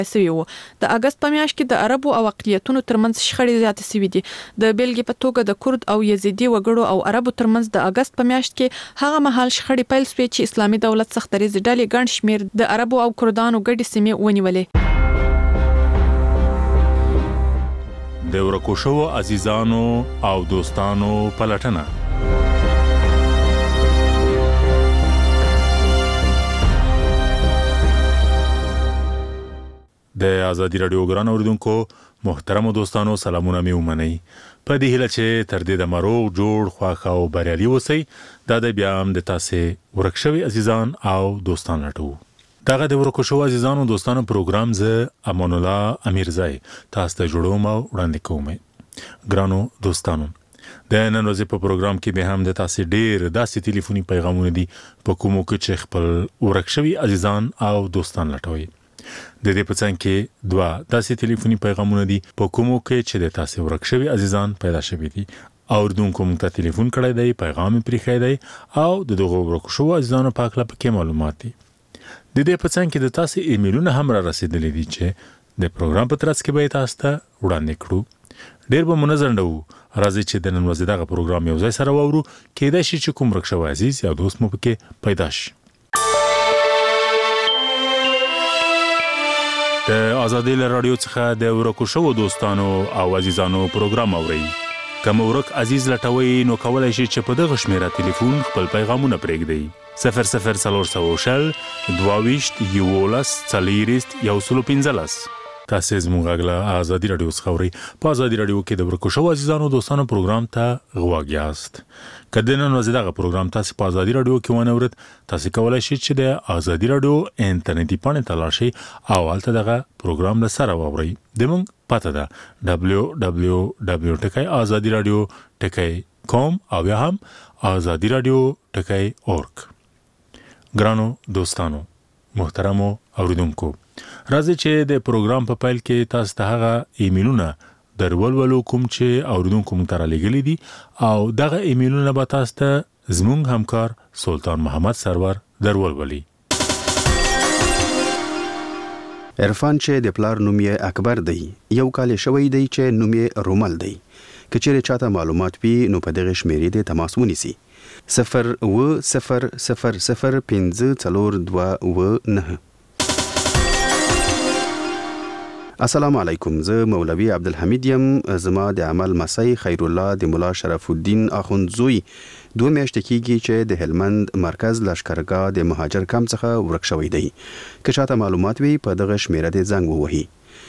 سوي وو. د اگست په میاشت کې د عربو او اقلیتونو ترمنځ شخړې زیاتې سوي دي. د بیلګې په توګه د کورد او یزیدي وګړو او عربو ترمنځ د اگست په میاشت کې هغه مهال شخړې پیل شوې چې اسلامي دولت سختریز ډلې ګڼ شمیر د عربو او کردانو ګډې سیمې ونیولې. د ورکو شوو عزیزانو او دوستانو پلټنه. د آزادي رادیو ګران اوریدونکو محترم دوستانو سلامونه مې ومنئ. په دې هیله چې تر دې د مروغ جوړ خواخ او بریالي اوسئ. دا د بیا هم د تاسې ورک شوي عزیزان او دوستان لټو. دغه د ورکو شوو عزیزانو دوستانو پروګرام زه امان الله امیرزای تاسو ته جوړوم او وړاندې کوم. ګرانو دوستانو د نن ورځې په پروګرام کې به هم د تاسو ډیر داسې ټلیفوني پیغامونه دي په کومو کې چې خپل ورک شوي عزیزان او دوستان لټوي. د دې په څنګ کې دوه داسې ټلیفوني پیغامونه دي په کومو کې چې د تاسو ورک شوي عزیزان پیدا شوي دي. اوردونکو موږ ته ټلیفون کړی دی، پیغام پرې خای دی او د دغه ورک شوو عزیزانو په اړه پکې معلومات دي. د دې په څنګ کې د تاسو ایمیلونه هم را رسیدلې دي چې د پروګرام په ترڅ کې به تاسو ته وړاندې کړو. ډیر به منظر نه وو. راځي چې د نن ورځې دغه پروګرام یو ځای سره وورو. کېدای شي چې کوم ورک شوی عزیز یا دوست مو پکې پیدا شي. د آزادي رادیو څخه د ورکو شوو دوستانو او عزیزانو پروګرام اورئ. کوم ورک عزیز لټوي نو کولای شي چې په دغه شمیره ټلیفون خپل پیغامونه پرېږدئ. 0040 22 یولس 40 115. تاسو زموږ غږ آزادي رادیو څخه اورئ. په آزادي رادیو کې د ورکو شوو عزیزانو دوستانو پروګرام ته غوږ یاست. کله نن ورځ دغه پروګرام تاسو په آزادي رادیو کې ونورد تاسو کولای شئ چې د آزادي رادیو انټرنیټي پاڼې ته لاړ شئ او هلته دغه پروګرام له سره واورئ. دموږ پته ده www.azadiradio.com او یا هم azadiradio.org. ګرانو دوستانو محترمو اوریدونکو راځي چې د پروګرام په پیل کې تاسو ته هغه ایمیلونه درولولو کوم چې اوریدونکو مونږ ته رالیږلي دي او دغه ایمیلونه به تاسو ته زموږ همکار سلطان محمد سرور درولولي. عرفان چې د پلار نوم یې اکبر دی، یو کال شوی دی چې نوم یې رومل دی. که چیرې چاته معلومات وي نو په دغه شمیرې د تماس ونیسي 0000542. السلام علیکم. زه مولوی عبدالحمید یم. زما د عمل مسای خیر الله د مولا شرف الدین اخوندزوی 2 میاشتې کېږي چې د هلمند مرکز لشکرګاه د مهاجر کمپ څخه ورک شوی دی. که چاته معلومات وي په دغه شمیره د زنګ ووهي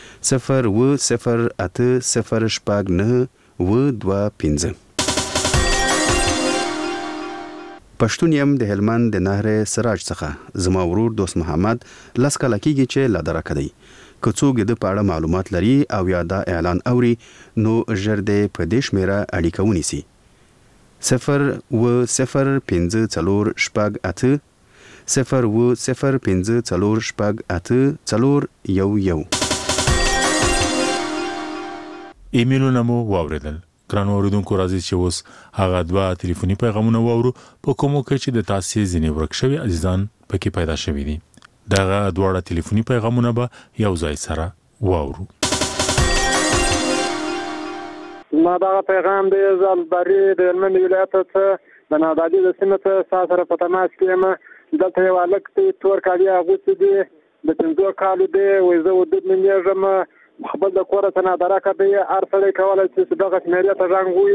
080800922. پښتون یم د هلمند د نهر سراج څخه. زما ورور دوست محمد لس کاله کېږي چې لا درکه دی. که څوک د پاړه معلومات لري او یا دا اعلان اوري نو ژر دې په دې شمیره اړیکه ونیسي 0805048 ایمیلونه مو واوریدل. ګرانو اوریدونکو راځي چې اوس هغه دوه ټلیفوني پیغامونه واورو په کومو کې چې د تاسو ځینې ورک شوي عزیزان پکې پیدا شوي دي. دغه دواړه ټلیفوني پیغامونه به یو ځای سره واورو. ما دا پیغام د زلبری د هلمند ولایت څخه د نادادي د سیمې څخه سره په تماس کې یم. دلته یو هلک دی تور کالي اغوستی دی د 15 کالو دی وایي زه ودود نومیږم خپل د کور څخه نادرکه دی. هر سړی کولی شي چې دغه شمېرې ته زنګ ووهي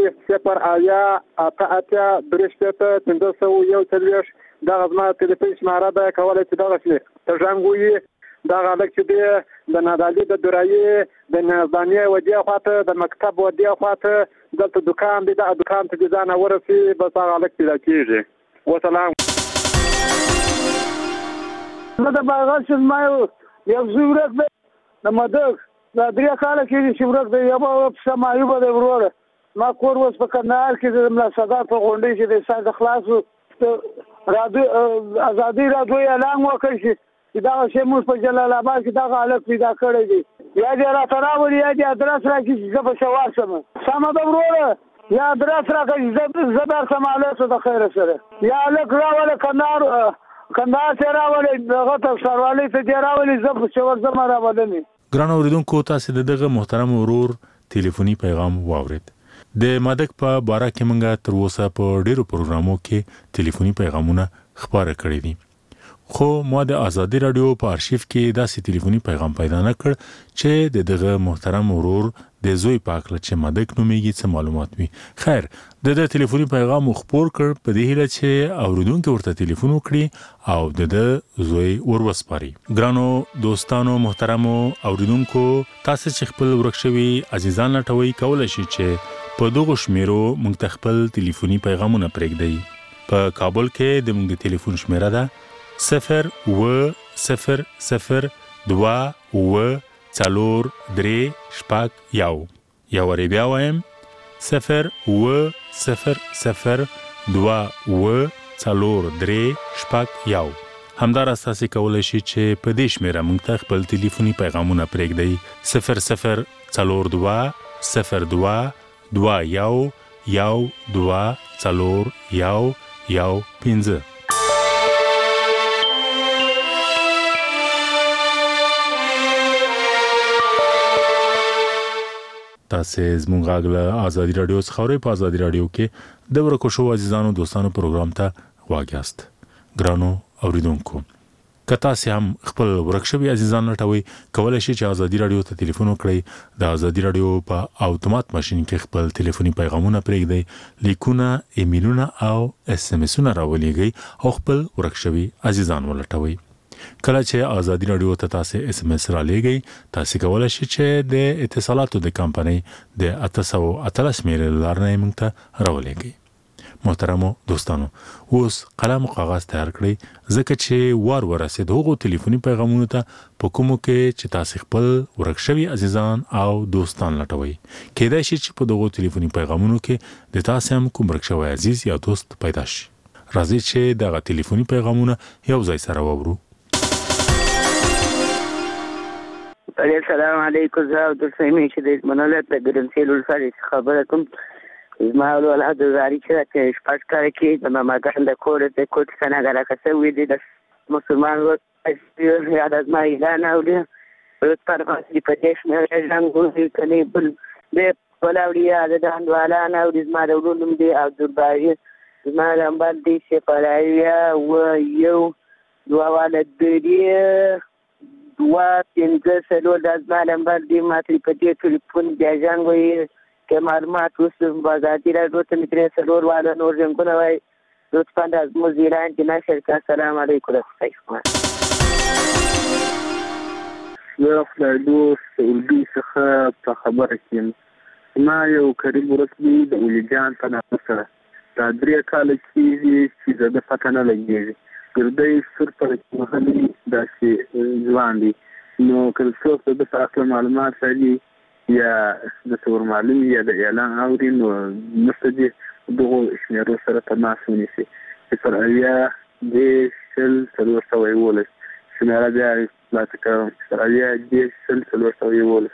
080881541 دغه زما تلیفون شماره ده کولی چې دغه ته زنګ ووهي. دغه هلک چې دی د نادالي د درایي د نظامیه ودې خواته د مکتب ودې خواته دلته دکان دی. دغه دکان ته چې ځان ورسي بس هغه هلک پیدا کېږي. وسلام. زه د باغات چې زما یو زوی ورک دی د مدغ دا 3 کاله کېږي چې ورک دی. یو پسه معیوبه دی وروره. ما کور اوس په کندهار کې د ملا سردار په غونډۍ چې د سر د خلاصو ازادي رادیو اعلان وکړ چې دغه شی موږ په جلال آباد کې دغه هلک پیدا کړی دی. یا دې راته راوړي یا دې ادرس راکړي چې زه به شوار شم. سمه ده وروره. یا ادرس راکړي زه درسم هلک د خیره سره. یا هلک راوله کندهار کندهار ته راولې دغه ته سروالي ته راولې زه په څور زما راولې. ګران اوریدونکو تاسو دغه محترم ورور ټلیفوني پیغام واورید. د مدک په باره کې مونږه تر اوسه په ډیرو پروګرامو کې ټلیفوني پیغامونه خبره کړې دي. خو ما د آزادي رادیو په آرشیف کې داسې ټلیفوني پیغام پیدا نه کړ چې دغه محترم ورور د زوی پاک لچ مدک نوميږي څه معلومات وي. خیر د ټلیفوني پیغام خبر کړ په دې هیله چې اوریدونکو ورته ټلیفون وکړي او د زوی ورسپاري. ګرانو دوستانو محترمو اوریدونکو تاسو چې خپل ورکشوي عزیزان لټوي کولای شئ چې په دغه شمیرو مونږ خپل ټلیفوني پیغامونه پرېږدئ. په کابل کې د مونږ ټلیفون شمیره ده 0-0-0-2-4-3-1 یا وری بیا وایم 0-0-0-2-4-3-1 همدار اساسي کولای شي چې په دې شمیره مونږ ته خپل ټلیفوني پیغامونه پرېږدئ 0-0-02-2-4-1-1-5. تاسو زموږ غاغله آزادي رادیو څخه په آزادي رادیو کې د ورکو شو عزیزانو دوستانو پروګرام ته واګیاست. ګرانو اوریدونکو کته سم خپل ورکشوي عزیزان لټوي کولای شي چې آزادي رادیو ته ټلیفون وکړي. د آزادي رادیو په اتومات ماشين کې خپل ټلیفوني پیغامونه پرېږدي، لیکونه، ایمیلونه او اس ام اسونه راولېږي او خپل ورکشوي عزیزان ولټوي. کله چې آزادي رادیو ته تاسو اس ام اس را لېږئ تاسو کولای شئ چې د اتصالاتو د کمپنۍ د 888 میل لارنه موږ ته راولېږئ. محترمو دوستانو اوس قلم او کاغذ تیار کړئ ځکه چې ورسېد هغو ټلیفوني پیغامونو ته په کومو کې چې تاسو خپل ورکشوي عزیزان او دوستان لټوي. کېدای شي چې په دغو ټلیفوني پیغامونو کې د تاسو هم کوم ورکشوي عزیز یا دوست پیدا شي. راځي چې دغه ټلیفوني پیغامونه یو ځای سره وورو. السلام علیکم زه عبدالسميع چې د منلت د ګرنسیل ولسوالۍ خبره کوم. زما ولادت زاری چې شپږ کال کې د ماماګان د کور د کوټ څنګه راکسه وې د مسلمان ورته یاد از ما اعلان اوري ورته پر باندې پدیش نه رنګوي کني بل د ولاړیا د دانوالا نه ورځ ما د ولوم دی عبدالباری زما لمبر دی سپرایا و یو دوا ولد دی دوا څنګه سلو د ازما لمبر دی ماتری پدې ټلیفون بیا وي که معلومات وسم بازاري راډیو ته متر سلور والا نور څنګه وای لطفا د مزیران کې نشر کا. السلام علیکم ورحمت الله. فلایدو سعودي څخه په خبره کې ما یو کریم ورسمي د ولیجان په نامه سره دا 3 کال چې د پته نه لګېږي ګردې سر پر محلي داسې ځوان دي نو کله څوک د اصل معلومات لري یا د څور معلوم یا د اعلان اوري نو مستدي دغه شمیرو سره تماس ونیسي. پر اویا د سل څلور ولس شمیره بیا لاته کوم پر اویا د سل څلور ولس.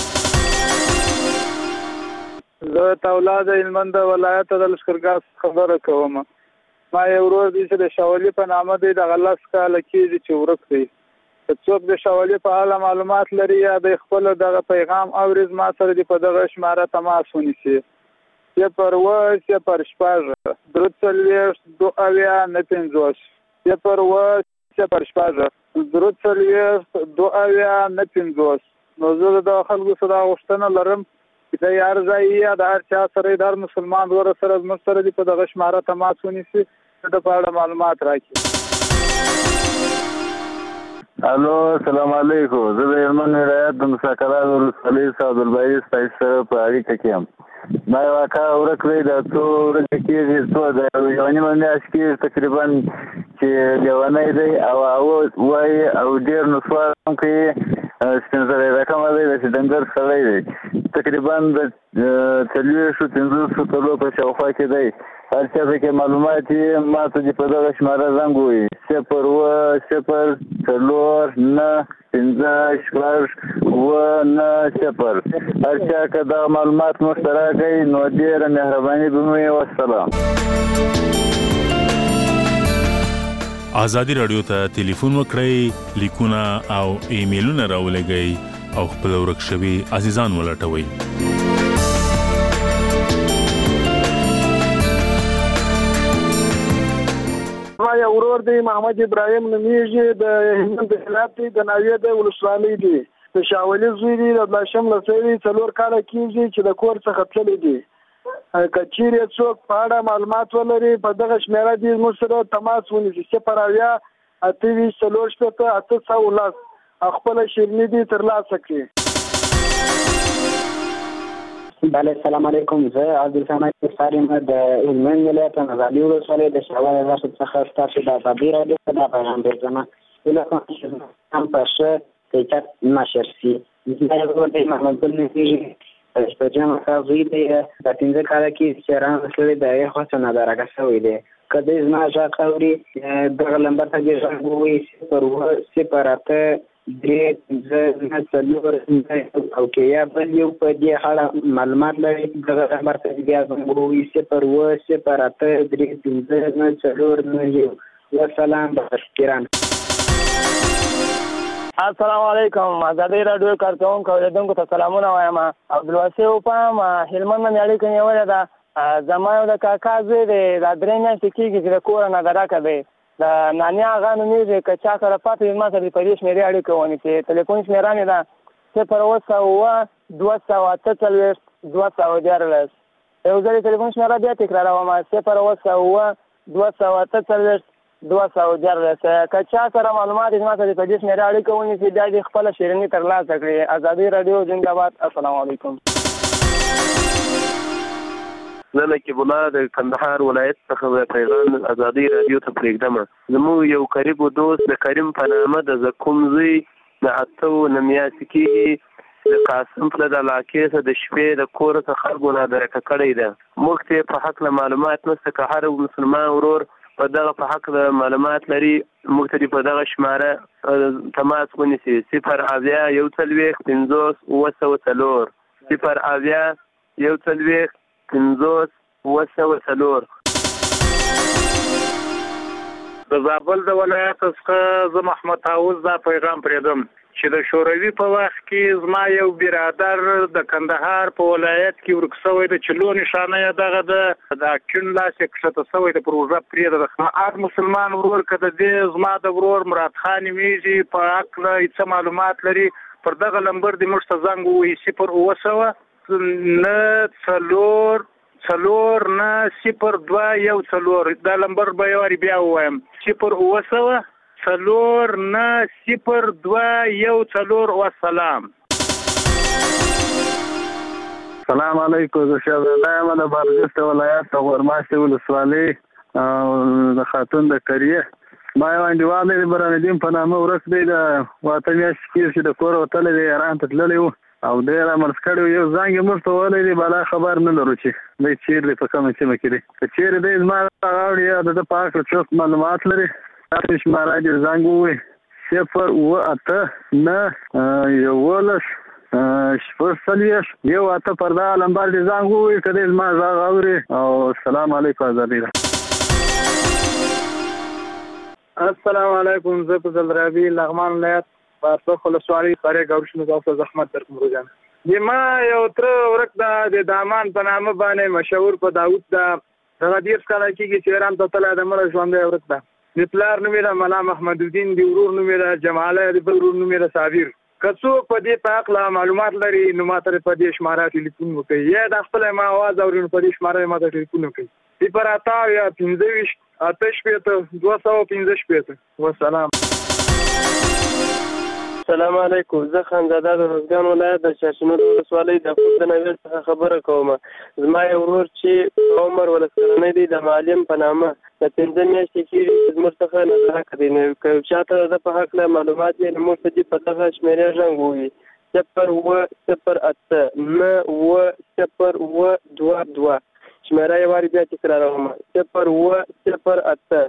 زه تولاد علمند ولایت د لشکرګاه خبره کوم. ما یو ورور د شاولي په نامه دی د غلس کال کې چې ورک دی. څوک د شاولي په اړه معلومات لري یا د خپل دغه پیغام اورز ما سره دی په دغه شماره تماس ونیسي. یا پر وښ یا پر شپږ درڅلويش 2.9 یا پر وښ یا پر شپږ درڅلويش 2.9. نو زه د خلکو سره غوښتنه لرم چې د یار ځای یا د هر چا سره د مسلمان ور سره مستر دی په دغه شماره تماس ونیسي د په اړه معلومات راکړي. الو السلام علیکم. زه د یمن ولایت د مساکرات ولسوالۍ عبدالباری سپایس په اړیکه کې یم. ما یو کار ورکړی د څو ورځې کېږي څو د یو نیمه میاشت کې تقریبا چې لیونی دی او وایي او ډېر نسوار هم کوي سپین سړی رقمه دی داسې ډنګر سړی دی تقریبا د 450 کلو په شاوخوا کې دی. هر چا پکې معلومات یې ما ته دې په دغه شماره زنګ ووایي 0-0-4-9-5-9-0. هر چا که دا معلومات موږ ته راکړئ نو ډېره مهرباني به مو وي. والسلام. ازادي رادیو ته ټلیفون وکړئ، لیکونه او ایمیلونه راولېږئ او خپل ورک شوي عزیزان ولټوئ. ما یو ورور دی محمد ابراهیم نومیږي، د هلمند ولایت د ناوې د ولسوالۍ دی، د شاولي زوی دی، د بلاشم لسوي 4 کاله کېږي چې د کور څخه تللی دی. که چیرې څوک په اړه معلومات ولري په دغه شمیره دې موږ سره تماس ونیسي 0 28 4 810 خپل شیرني دې ترلاسه کړي. بله السلام علیکم. زه عبدالسمد سارم د هلمند ولایت نازعلي ولسوالۍ د شاول راشد څخه ستاسو د ازادي راډیو څخه دا پیغام درځم. هیله کوم چې هم په ښه کیفیت نشر شي. زه ورور دی محمد ګل نصیري شپږم کال زوی دی، د 15 کاله کې چې رانسلی د هغې خوا څه نادارکه شوی دی. که دی زما غږ اوري دغه نمبر ته دې غږ ووایي 0 او که یا بل یو په دې اړه معلومات لري دغه نمبر ته بیا زموږ ووایي 0 والسلام بخیر. السلام علیکم. ازادي رادیو کارکونکو اوریدونکو ته سلامونه وایم. عبدالواسع وپام هلمند نه اړیکه نیولې ده. زما یو د کاکا زوی دی، دا 3 میاشتې کېږي چې د کوره نادارکه دی. د نانیا هغه نومېږي، که چا سره پاتې وي ما سره په دې شمېرې اړیکه ونیسي. ټلیفون شمېره مې ده 0 214 یو ځل ټلیفون شمېره بیا تکراروم 0 214 که چا سره معلومات ما سره په دې شمېره اړیکه ونیسي بیا دې خپله شیریني ترلاسه کړي. ازادي راډیو زنده‌باد. السلام علیکم. زه نقیب الله د کندهار ولایت څخه پیغام ازادي راډیو ته پرېږدم. زموږ یو قریب دوست د کریم په نامه د زکوم زوی د 8 میاشتې کېږي د قاسم پله د علاقې څخه د شپې د کور څخه خلکو نادارکه کړی ده. موږ ته په حق معلومات نشته. که هر مسلمان ورور په دغه په حق معلومات لري موږ ته په دغه شماره تماس ونیسي 0 1 40 50 4 0 1 40 50 د زابل د ولایت څخه زه محمد طاووس دا پیغام پرېږدم چې د شوروي په وخت کې زما یو برادر د کندهار په ولایت کې ورک شوی د چلو نشانه یې دغه د اکیون لاس یې کښته شوی د پروژه پرېږده. هر مسلمان ورور که د دې زما د ورور مراد خان نومېږي په هکله څه معلومات لري پر دغه نمبر دې موږ ته زنګ ووایي 0 4 9 0 2 1 دا نمبر به یو بیا ووایم 0 4 9 0 2 1 والسلام. سلام علیکم. زه شهزاده یم د بادغیس ولایت د غورماشتې ولسوالۍ د خاتون د کریه. ما یو انډیوال دی برهان په نامه ورک دی، د 8 میاشتې کېږي چې د کور وتلی دی، ایران ته تللی و او ډېر عمل کړی و. یو زنګ یې موږ ته وویلی دی بلا خبر نه لرو چې دی چیرې دی په کومه سیمه کې دی. که چیرې دی زما هغه اړ یا د ده په هکله څوک معلومات لري تاسو شماره دې زنګ ووایي 0 8 9 11 پر دا نمبر دې زنګ ووایي که دی زما غږ اوري. او السلام علیکم. ازادي السلام علیکم. زه په زلرابي لغمان ولایت په ولسوالۍ سره ګورشنو تاسو زحمت درکوم روزانه. ما یو تر ورک د دامان په نامه باندې مشهور په داوود دا دغه 10 کاله کېږي چې ایران ته تللی د مړه ژوندی ورک ده. د پلار نوم یې ملا محمد الدین، د ورور نوم یې جماله، د بل ورور نوم یې صابر. که څوک په دې په هکله معلومات لري نو ما ته په دې شماره ټلیفون وکړي یا د خپل ما आवाज اوري نو په دې شماره ما ته ټلیفون وکړي 0 والسلام. السلام علیکم. زه خانزاده د روزګان ولایت د شاشمر ولسوالۍ د پښتنوي څخه خبره کوم. زما یو ورور چې عمر ولسکرنی دی د معلم په نامه د 15 میاشتې کېږي زموږ څخه نادارکه دی. نو که چاته د په هکله معلومات وي نو موږ ته دې په دغه شمېرې زنګ ووایي 0 0 2 شمېره یې وارې بیا تکراروم 0 8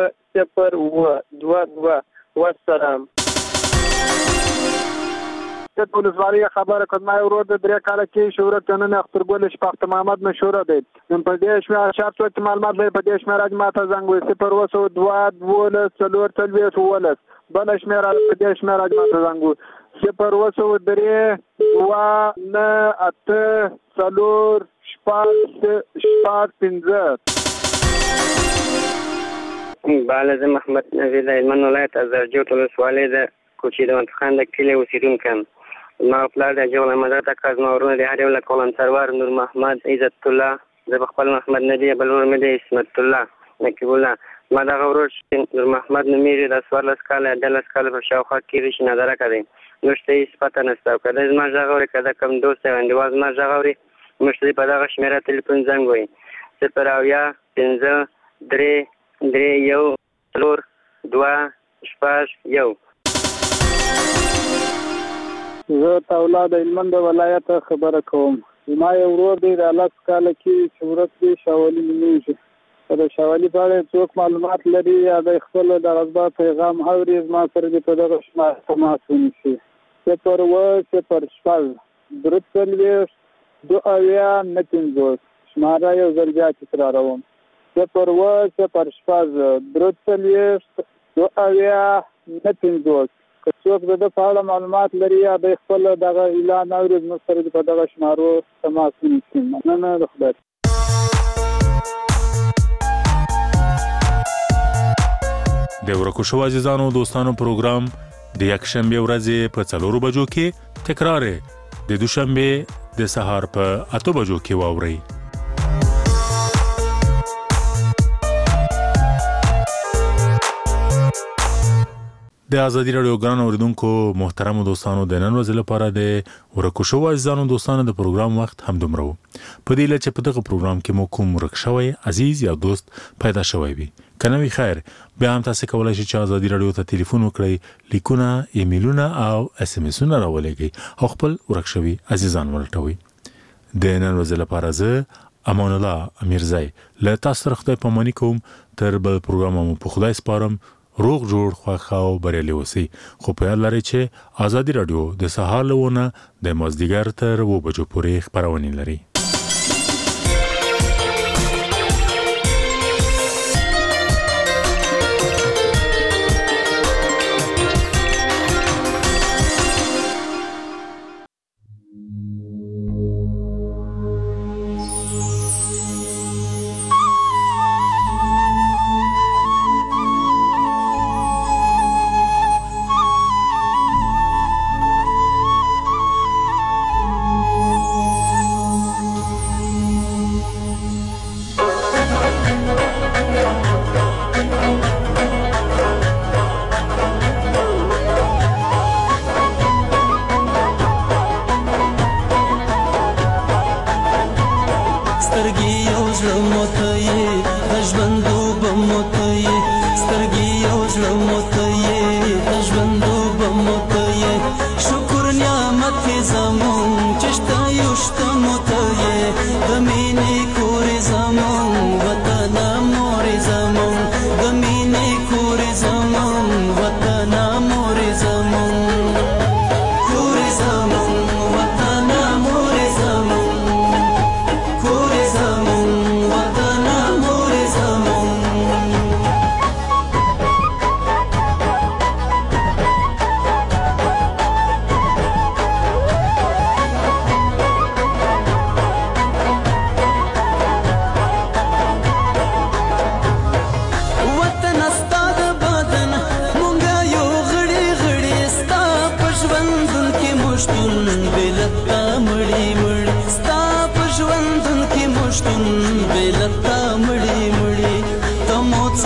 9 0 2 والسلام. د ولسوالۍ خبره کړم ورور د 3 کال کې شهرت نن اخترګل شپخت محمد مشهور دی نن په دې شمه شرط وخت معلومات به په دې شمه راځي ماته زنګ وې 0 بل شمه را په دې شمه راځي ماته زنګ وې 0 بالا زه محمد نبی د هلمند ولایت از زرجوت ولسوالۍ د کوچي د منطقان د کلي اوسېدونکی یم. زما پلار د جغل احمد اکا زما ورونه د هر یو له کولن سرور نور محمد عزت الله زه په خپل محمد ندی بل ورور مې دی اسمت الله نقیب الله. زما دغه ورور نور محمد نومیږي د 14 کاله 18 کاله په شاوخوا کې ریشي نظره کوي نو شته هېڅ پته نشته او که دی زما غږ اوري که د کوم دوست یا انډیوال زما غږ اوري موږ ته په دغه شمېره تلیفون زنګ وایي 0 زه تا اولاد هلمند ولایت خبره کوم. زما یو ورور دی د 10 کاله کې شهرت دی شاولي نومیږي. د شاولي په اړه څوک معلومات لري یا د خپل د غصبا پیغام اوري زما سره دې په دغه شماره تماس ونیسي 0 شماره یو ځل بیا تکراروم 0 که څوک د په اړه معلومات لري یا د خپل دغه اعلان اوري زموږ سره په دغه شمارو تماس ونیسي. مننه د خدای. د ورکو شو عزیزانو دوستانو پروګرام د یکشنبه ورځې په 4 بجو کې تکرار د دوشنبه د سهار په 8 بجو کې واوري. د ازادي رادیو ګران اوریدونکو محترم دوستانو د نن ورځې لپاره د ورکو شو عزیزانو دوستانو د پروګرام وخت هم دومره په دې لچ په دغه پروګرام کې مو کوم ورک شوی عزیز یا دوست پیدا شوی وي کنه وی خیر بیا هم تاسو کولای شئ چې ازادي رادیو ته ټلیفون وکړئ لیکونه ایمیلونه او اس ام اسونه راولېږئ او خپل ورک شوی عزیزان ورټوي. د نن ورځې لپاره زه امان الله امیرزای له تاسو سره خدای پاماني کوم تر بل پروګرام مو په خدای سپارم. روغ جوړ خواخاو بریالي اوسئ. خو په یاد لرئ چې ازادي رادیو د سهار لونه د مازدیګر تر 2 بجو پورې خبرونه لري.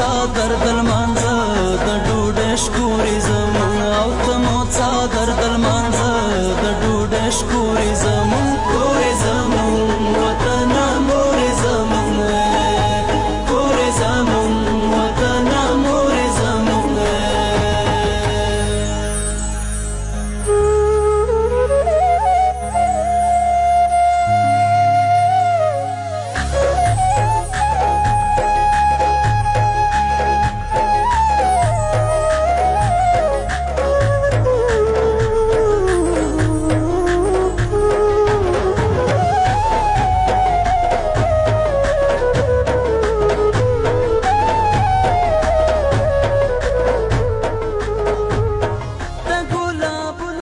درد المانزه د ډوډۍ شکورې زمون او ته مو څا درد المانزه